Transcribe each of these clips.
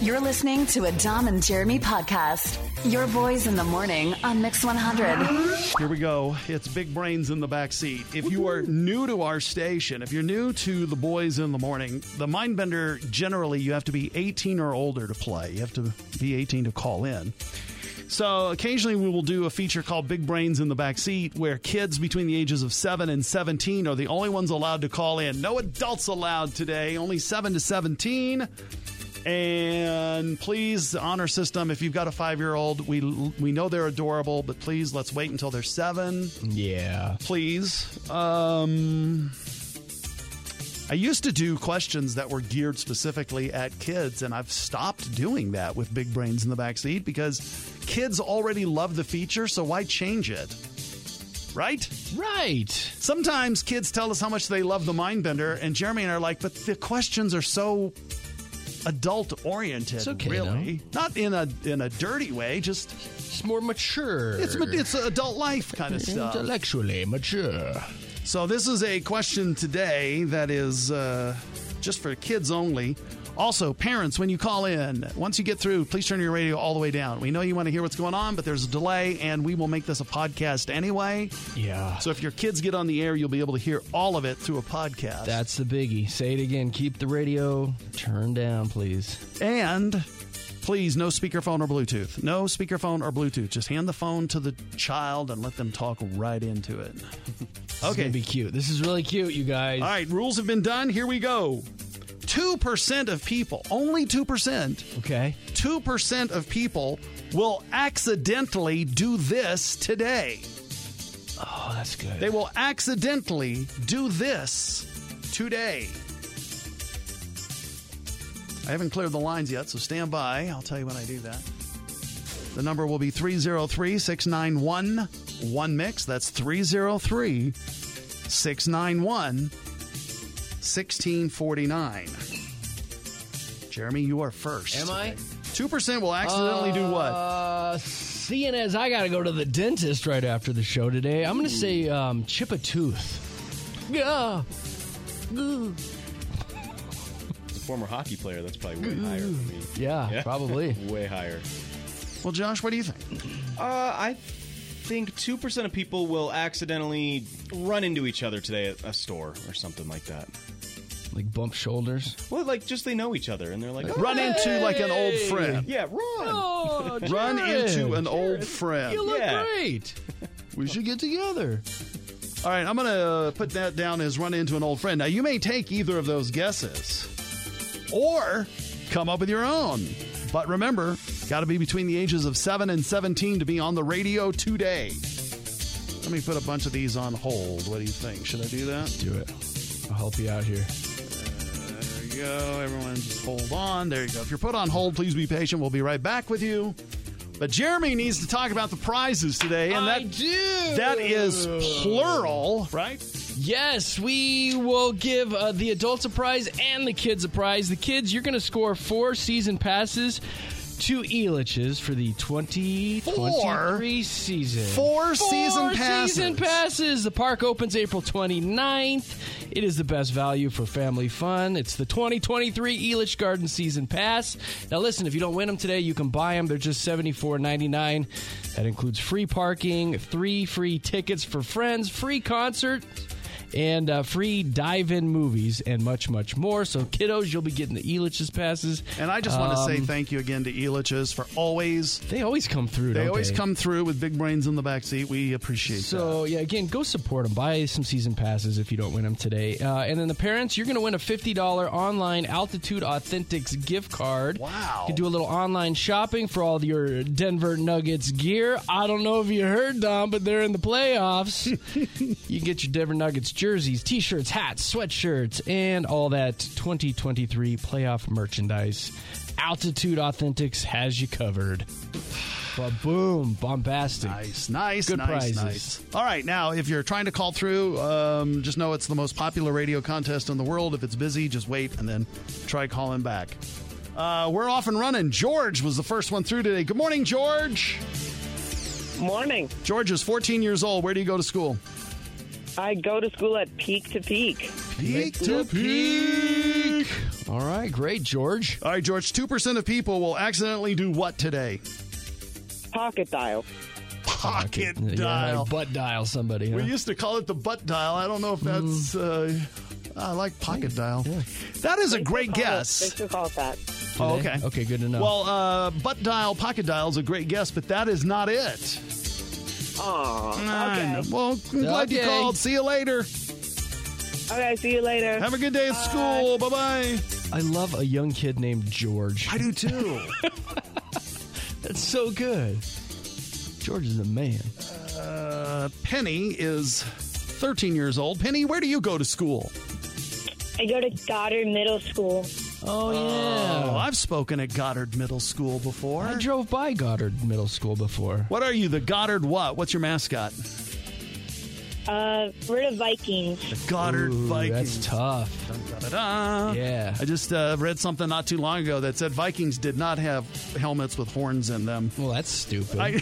You're listening to a Dom and Jeremy podcast. Your boys in the morning on Mix 100. Here we go. It's Big Brains in the Backseat. If you are new to our station, if you're new to the boys in the morning, the Mindbender, generally you have to be 18 or older to play. You have to be 18 to call in. So occasionally we will do a feature called Big Brains in the Backseat, where kids between the ages of 7 and 17 are the only ones allowed to call in. No adults allowed today, only 7 to 17. And please, honor system, if you've got a 5-year-old, we know they're adorable, but please, let's wait until they're 7. Yeah. Please. I used to do questions that were geared specifically at kids, and I've stopped doing that with Big Brains in the Backseat because kids already love the feature, so why change it? Right? Right. Sometimes kids tell us how much they love the Mindbender, and Jeremy and I are like, but the questions are so adult-oriented, okay, really. No? Not in a dirty way, just... It's more mature. It's adult life kind of stuff. Intellectually mature. So this is a question today that is just for kids only. Also, parents, when you call in, once you get through, please turn your radio all the way down. We know you want to hear what's going on, but there's a delay, and we will make this a podcast anyway. Yeah. So if your kids get on the air, you'll be able to hear all of it through a podcast. That's the biggie. Say it again. Keep the radio turned down, please. And please, no speakerphone or Bluetooth. No speakerphone or Bluetooth. Just hand the phone to the child and let them talk right into it. This is going to be cute. This is really cute, you guys. All right, rules have been done. Here we go. 2% of people, only 2%. Okay. 2% of people will accidentally do this today. Oh, that's good. They will accidentally do this today. I haven't cleared the lines yet, so stand by. I'll tell you when I do that. The number will be 303-691-1MIX. That's 303-691-1649. Jeremy, you are first. Am I? 2% will accidentally do what? Seeing as I got to go to the dentist right after the show today, I'm going to say chip a tooth. Yeah. As a former hockey player, that's probably way higher for me. Yeah, probably. Way higher. Well, Josh, what do you think? I think 2% of people will accidentally run into each other today at a store or something like that. Like bump shoulders? Well, like just they know each other and they're like, run into like an old friend. Yeah, run. Oh, Run Jared. into an old friend. You look Yeah. great. We should get together. All right, I'm going to put that down as run into an old friend. Now, you may take either of those guesses or come up with your own. But remember, got to be between the ages of 7 and 17 to be on the radio today. Let me put a bunch of these on hold. What do you think? Should I do that? Do it. I'll help you out here. There you go. Everyone just hold on. There you go. If you're put on hold, please be patient. We'll be right back with you. But Jeremy needs to talk about the prizes today. And I do. That is plural, right? Yes, we will give the adults a prize and the kids a prize. The kids, you're going to score 4 season passes to Elitch's for the 2023 season. 4 season passes. Season passes. The park opens April 29th. It is the best value for family fun. It's the 2023 Elitch Garden Season Pass. Now listen, if you don't win them today, you can buy them. They're just $74.99. That includes free parking, 3 free tickets for friends, free concert, and free dive-in movies, and much, much more. So, kiddos, you'll be getting the Elitch's passes. And I just want to say thank you again to Elitch's for always... They always come through, They always come through with Big Brains in the backseat. We appreciate that. So, yeah, again, go support them. Buy some season passes if you don't win them today. And then the parents, you're going to win a $50 online Altitude Authentics gift card. Wow. You can do a little online shopping for all your Denver Nuggets gear. I don't know if you heard, Dom, but they're in the playoffs. You can get your Denver Nuggets jerseys, t-shirts, hats, sweatshirts, and all that 2023 playoff merchandise. Altitude Authentics has you covered. But boom, bombastic. Nice. Good prizes. Nice. All right, now, if you're trying to call through, just know it's the most popular radio contest in the world. If it's busy, just wait and then try calling back. We're off and running. George was the first one through today. Good morning, George. Morning. George is 14 years old. Where do you go to school? I go to school at Peak to Peak. Peak to Peak. All right, great, George. All right, George, 2% of people will accidentally do what today? Pocket dial. Pocket Yeah, dial. butt dial somebody. Huh? We used to call it the butt dial. I don't know if that's... I like pocket dial. Yeah. That is a great They guess. still call it that. Oh, Do they? okay. Okay, good to know. Well, butt dial, pocket dial is a great guess, but that is not it. Aw, okay. Well, I'm glad you Okay. called. See you later. Okay, see you later. Have a good day at school. Bye-bye. I love a young kid named George. I do too. That's so good. George is a man. Penny is 13 years old. Penny, where do you go to school? I go to Goddard Middle School. Oh, yeah. Oh, I've spoken at Goddard Middle School before. I drove by Goddard Middle School before. What are you, the Goddard what? What's your mascot? We're the Vikings. The Goddard Ooh, Vikings. That's tough. Da-da-da. Yeah. I just read something not too long ago that said Vikings did not have helmets with horns in them. Well, that's stupid. And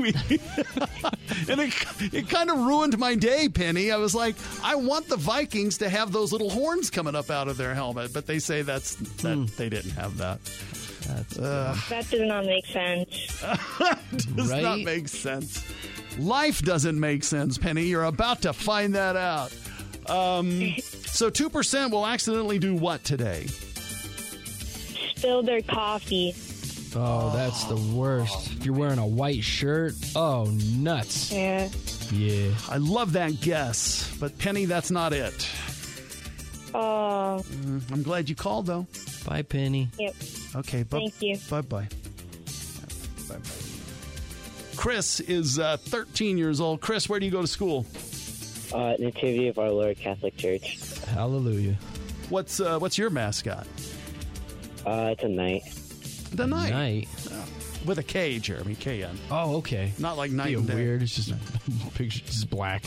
it kind of ruined my day, Penny. I was like, I want the Vikings to have those little horns coming up out of their helmet, but they say that they didn't have that. That does not make sense. Does Right? not make sense. Life doesn't make sense, Penny. You're about to find that out. So 2% will accidentally do what today? Spill their coffee. Oh, that's the worst. If you're wearing a white shirt, oh, nuts. Yeah. Yeah. I love that guess, but Penny, that's not it. Oh, I'm glad you called, though. Bye, Penny. yep. Okay, Thank you. Bye-bye. Bye-bye. Chris is 13 years old. Chris, where do you go to school? Nativity of Our Lord Catholic Church. Hallelujah. What's your mascot? It's a knight. The Knight. Night. With a K, Jeremy. K-N. Oh, okay. Not like night Be and day. weird. It's just picture, just black.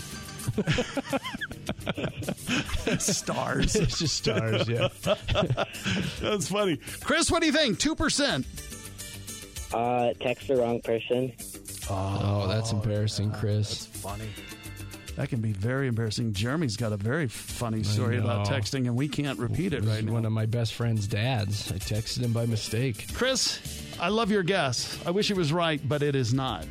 Stars. It's just stars. Yeah. That's funny. Chris, what do you think? 2%. Text the wrong person. Oh, that's embarrassing, Chris. Funny. That can be very embarrassing. Jeremy's got a very funny story about know. texting, and we can't repeat it This right is now. one of my best friend's dads. I texted him by mistake. Chris, I love your guess. I wish it was right, but it is not.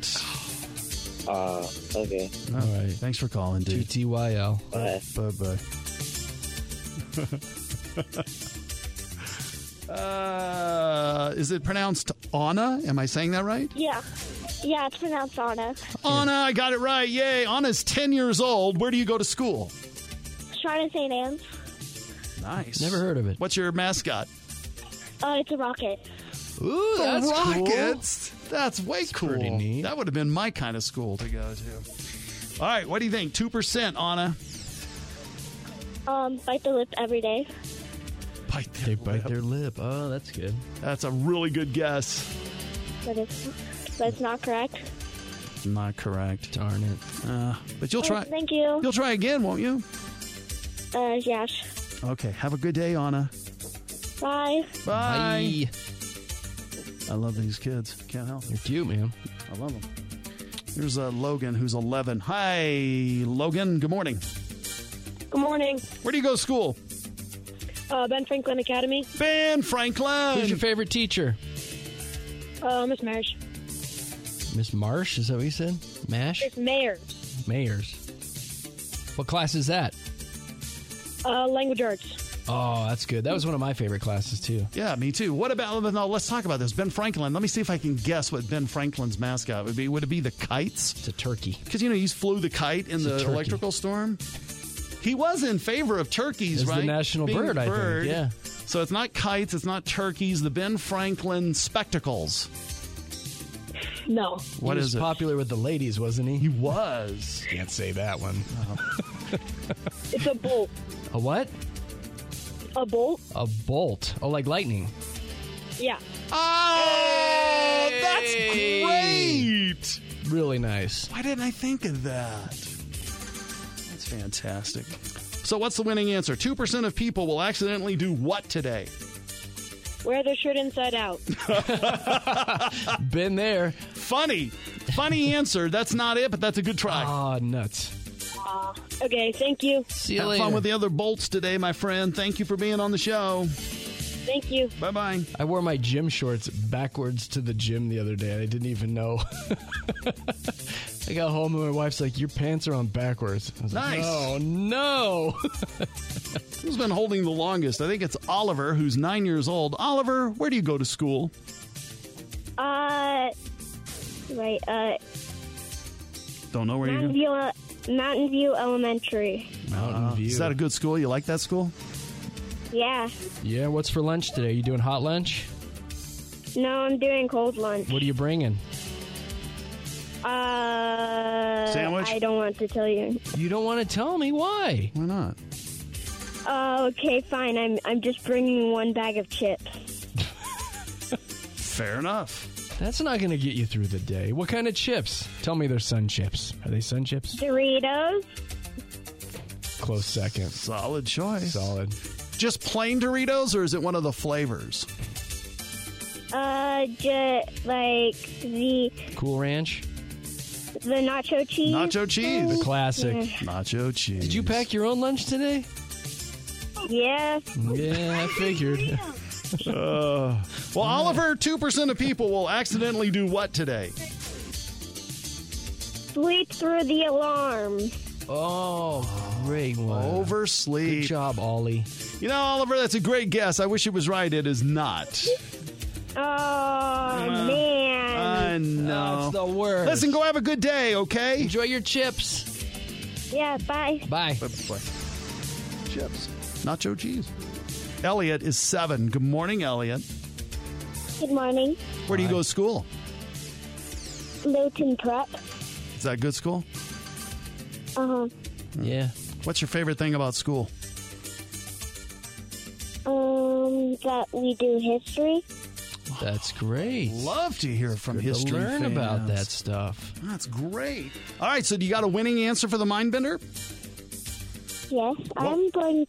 Okay. All right. Thanks for calling, dude. TTYL. Bye. Bye-bye. Is it pronounced Anna? Am I saying that right? Yeah. Yeah, it's pronounced Anna. Anna, I got it right. Yay. Anna's 10 years old. Where do you go to school? Shrine of St. Anne's. Nice. Never heard of it. What's your mascot? It's a rocket. Ooh, that's Rockets. That's way cool. pretty neat. That would have been my kind of school to go to. All right, what do you think? 2%, Anna. Bite the lip every day. Bite their They bite lip. their lip. Oh, that's good. That's a really good guess. But it's not correct. Not correct. Darn it. But you'll try. Thank you. You'll try again, won't you? Yes. Okay. Have a good day, Anna. Bye. Bye. I love these kids. Can't help it. You're cute, man. I love them. Here's Logan, who's 11. Hi, Logan. Good morning. Good morning. Where do you go to school? Ben Franklin Academy. Ben Franklin. Who's your favorite teacher? Miss Marsh. Miss Marsh? Is that what you said? Mash? Miss Mayers. Mayers. What class is that? Language arts. Oh, that's good. That was one of my favorite classes, too. Yeah, me too. What about, no, let's talk about this. Ben Franklin. Let me see if I can guess what Ben Franklin's mascot would be. Would it be the kites? It's a turkey. Because, you know, he flew the kite in It's a the turkey. electrical storm. He was in favor of turkeys, It's right? the national Being bird, a I think. Yeah. So it's not kites, it's not turkeys, the Ben Franklin spectacles. No. What he was is it? popular with the ladies, wasn't he? He was. Can't say that one. It's a bolt. A what? A bolt? A bolt. Oh, like lightning. Yeah. Oh, that's Hey. great. Really nice. Why didn't I think of that? That's fantastic. So what's the winning answer? 2% of people will accidentally do what today? Wear their shirt inside out. Been there. Funny. Funny answer. That's not it, but that's a good try. Oh, nuts. Okay, thank you. See you Have later. fun with the other bolts today, my friend. Thank you for being on the show. Thank you. Bye-bye. I wore my gym shorts backwards to the gym the other day, and I didn't even know. I got home, and my wife's like, your pants are on backwards. I was Nice. like, oh, no. Who's been holding the longest? I think it's Oliver, who's 9 years old. Oliver, where do you go to school? Don't know where you go? Mountain View Elementary. Mountain View. Is that a good school? You like that school? Yeah. Yeah, what's for lunch today? You doing hot lunch? No, I'm doing cold lunch. What are you bringing? Sandwich? I don't want to tell you. You don't want to tell me why? Why not? Okay, fine. I'm just bringing one bag of chips. Fair enough. That's not going to get you through the day. What kind of chips? Tell me they're Sun Chips. Are they Sun Chips? Doritos. Close second. Solid choice. Solid. Just plain Doritos, or is it one of the flavors? Just like the Cool Ranch? nacho cheese. Nacho cheese. The classic. Nacho cheese. Did you pack your own lunch today? Yeah. Yeah, I figured. Well, Oliver, 2% of people will accidentally do what today? Sleep through the alarm. Oh, great one. Oversleep. Good job, Ollie. You know, Oliver, that's a great guess. I wish it was right. It is not. Oh, man. I know. That's the worst. Listen, go have a good day, okay? Enjoy your chips. Yeah, bye. Bye. Bye. Chips. Nacho cheese. Elliot is 7. Good morning, Elliot. Good morning. Where do you go to school? Lowton Prep. Is that a good school? Uh-huh. Yeah. What's your favorite thing about school? That we do history. That's great. Love to hear from Good history to learn fans. about that stuff. That's great. All right, so do you got a winning answer for the Mindbender? Yes, I'm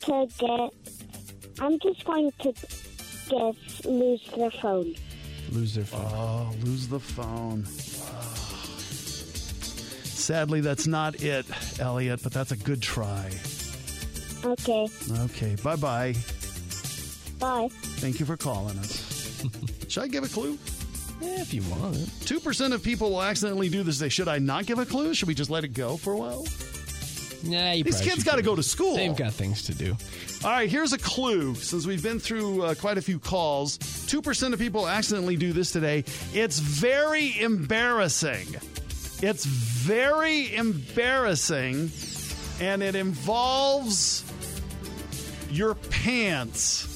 just going to guess lose their phone. Lose their phone. Oh, lose the phone. Sadly, that's not it, Elliot, but that's a good try. Okay, Okay, bye-bye. bye. Thank you for calling us. Should I give a clue? Yeah, if you want it. 2% of people will accidentally do this. Should I not give a clue? Should we just let it go for a while? Nah, you These probably kids should got to give go it. to school. They've got things to do. All right, here's a clue. Since we've been through quite a few calls, 2% of people accidentally do this today. It's very embarrassing. It's very embarrassing, and it involves your pants.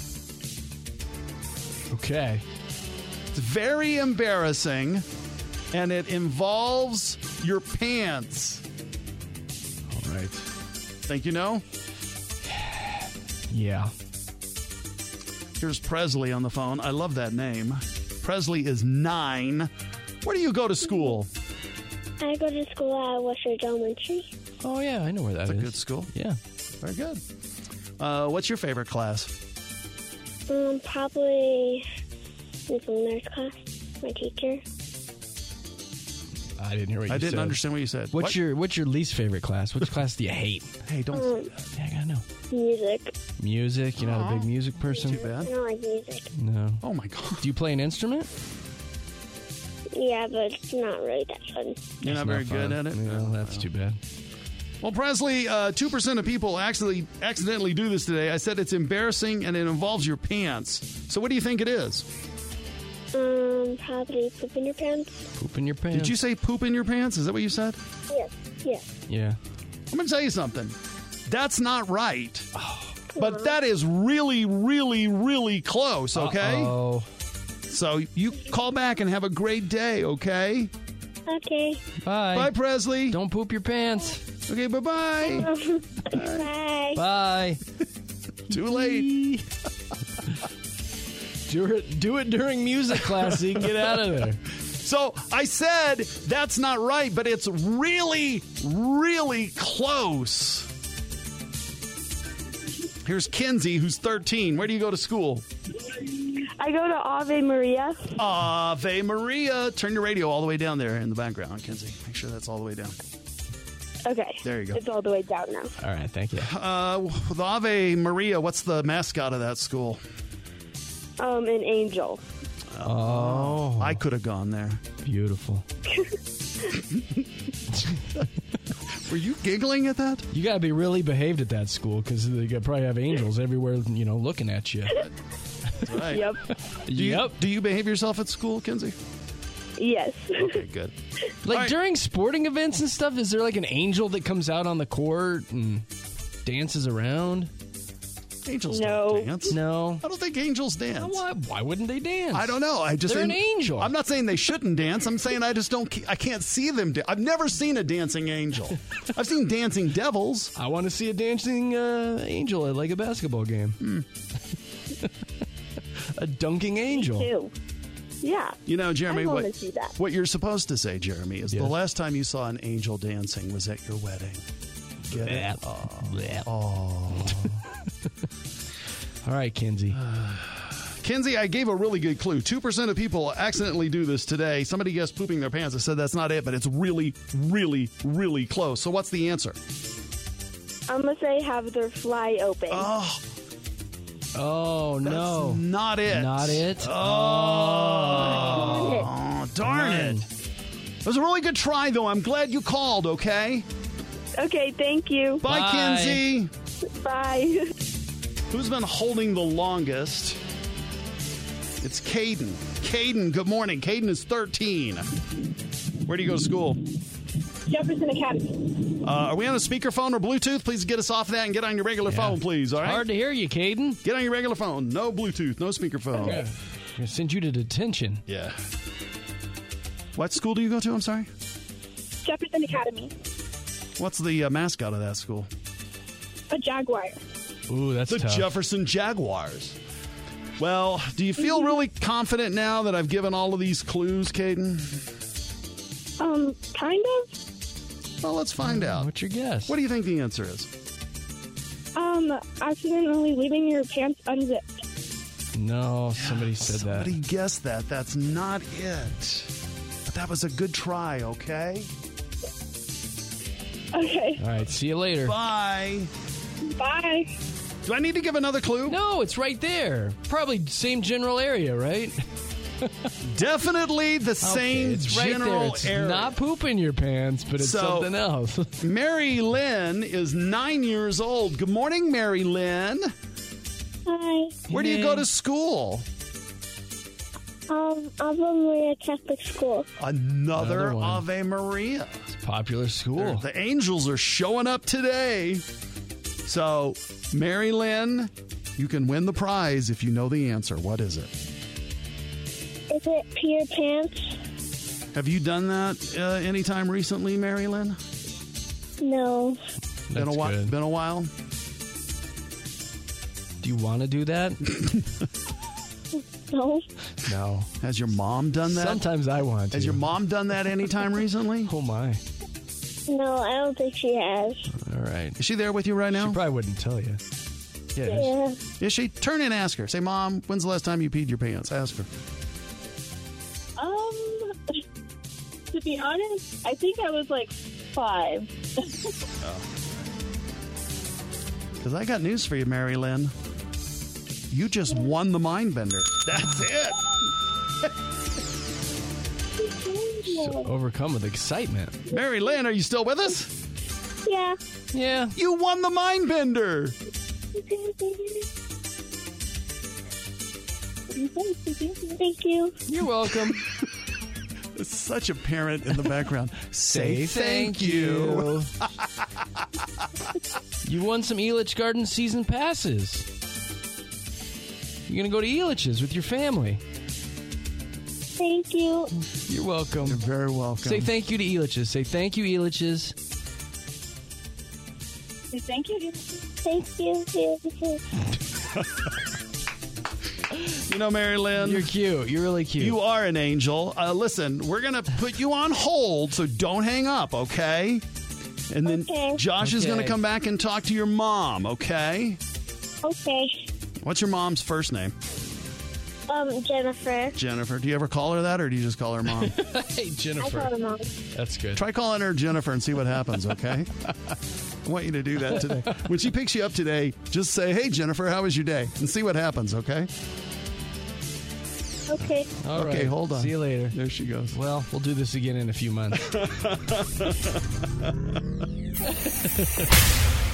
Okay. It's very embarrassing, and it involves your pants. All right. Think you know? Yeah. Here's Presley on the phone. I love that name. Presley is 9. Where do you go to school? I go to school at Westridge Elementary. Oh, yeah, I know where that is. That's a good school. Yeah. Very good. What's your favorite class? Probably Miss Luna's class, my teacher. I didn't hear what you said. I didn't understand what you said. What's your least favorite class? Which class do you hate? Hey, don't. Yeah, I gotta know. Music. Music? You're not a big music person? Too bad. I don't like music. No. Oh my God. Do you play an instrument? Yeah, but it's not really that fun. You're not It's very fun. good at it. No, that's too bad. Well, Presley, 2% of people accidentally do this today. I said it's embarrassing and it involves your pants. So what do you think it is? Probably poop in your pants. Poop in your pants. Did you say poop in your pants? Is that what you said? Yes, yes. Yeah. I'm going to tell you something. That's not right. But that is really, really, really close, okay? Oh. So you call back and have a great day, okay? Okay. Bye. Bye, Presley. Don't poop your pants. Okay, bye-bye. Bye. Bye. Too late. Do it during music class so you can get out of there. So I said that's not right, but it's really, really close. Here's Kinsey, who's 13. Where do you go to school? I go to Ave Maria. Ave Maria. Turn your radio all the way down there in the background, Kinsey. Make sure that's all the way down. Okay. There you go. It's all the way down now. All right, thank you. With Ave Maria, what's the mascot of that school? An angel. Oh, I could have gone there. beautiful. Were you giggling at that? You got to be really behaved at that school because they probably have angels everywhere, looking at you. That's right. Yep. Yep. Do you behave yourself at school, Kinsey? Yes. Okay, good. Like All right. during sporting events and stuff, is there like an angel that comes out on the court and dances around? Angels No. don't dance. No. I don't think angels dance. Why wouldn't they dance? I don't know. They're an angel. I'm not saying they shouldn't dance. I'm saying I just don't. I can't see them. I've never seen a dancing angel. I've seen dancing devils. I want to see a dancing angel at like a basketball game. A dunking angel. Too. Yeah. You know, Jeremy, I wanna see that. what you're supposed to say, Jeremy, is the Yes. last time you saw an angel dancing was at your wedding. Get it? All right, Kinsey. Kinsey, I gave a really good clue. 2% of people accidentally do this today. Somebody guessed pooping their pants. I said that's not it, but it's really, really, really close. So what's the answer? I'm going to say have their fly open. Oh, no. Not it. Not it? Oh, darn it. It was a really good try, though. I'm glad you called, okay? Okay, thank you. Bye, Bye. Kinsey. Bye. Who's been holding the longest? It's Caden. Caden, good morning. Caden is 13. Where do you go to school? Jefferson Academy. Are we on a speakerphone or Bluetooth? Please get us off that and get on your regular phone, please, all right? Hard to hear you, Caden. Get on your regular phone. No Bluetooth, no speakerphone. I'm gonna send you to detention. Yeah. What school do you go to? I'm sorry? Jefferson Academy. What's the mascot of that school? A jaguar. Ooh, that's The tough. Jefferson Jaguars. Well, do you feel really confident now that I've given all of these clues, Caden? Kind of. Well, let's find out. What's your guess? What do you think the answer is? Accidentally leaving your pants unzipped. No, somebody said Somebody that. guessed that. That's not it. But that was a good try, okay? Okay. All right, see you later. Bye. Bye. Do I need to give another clue? No, it's right there. Probably same general area, right? Definitely the same it's right general there. It's area. not pooping your pants, but it's So- something else. Mary Lynn is 9 years old. Good morning, Mary Lynn. Hi. Where do you go to school? Ave Maria Catholic School. Another Another one. Ave Maria. It's a popular school. The Angels are showing up today. So, Mary Lynn, you can win the prize if you know the answer. What is it? Is it pee your pants? Have you done that anytime recently, Mary Lynn? No. Been a That's while. good. Been a while. Do you want to do that? No. No. Has your mom done that? Sometimes I want to. Has your mom done that anytime recently? Oh, my. No, I don't think she has. All right. Is she there with you right now? She probably wouldn't tell you. Yeah. Is she? Turn and ask her. Say, Mom, when's the last time you peed your pants? Ask her. To be honest, I think I was like 5. Because I got news for you, Mary Lynn. You just won the mind bender. That's it. So overcome with excitement. Mary Lynn, are you still with us? Yeah. Yeah. You won the mind bender. Thank you. You're welcome. Such a parent in the background. Say thank you. You won some Elitch Garden season passes. You're going to go to Elitch's with your family. Thank you. You're welcome. You're very welcome. Say thank you to Elitch's. Say thank you, Elitch's. Thank you. Thank you. You know, Mary Lynn, You're cute. You're really cute. you are an angel. Listen, we're going to put you on hold, so don't hang up, okay? And then Okay. Josh is going to Okay. come back and talk to your mom, okay? Okay. What's your mom's first name? Jennifer. Jennifer. Do you ever call her that, or do you just call her mom? Hey, I call Jennifer. her Mom. That's good. Try calling her Jennifer and see what happens, okay? I want you to do that today. When she picks you up today, just say, hey, Jennifer, how was your day? And see what happens, okay? Okay. All Okay, right. hold on. See you later. There she goes. Well, we'll do this again in a few months.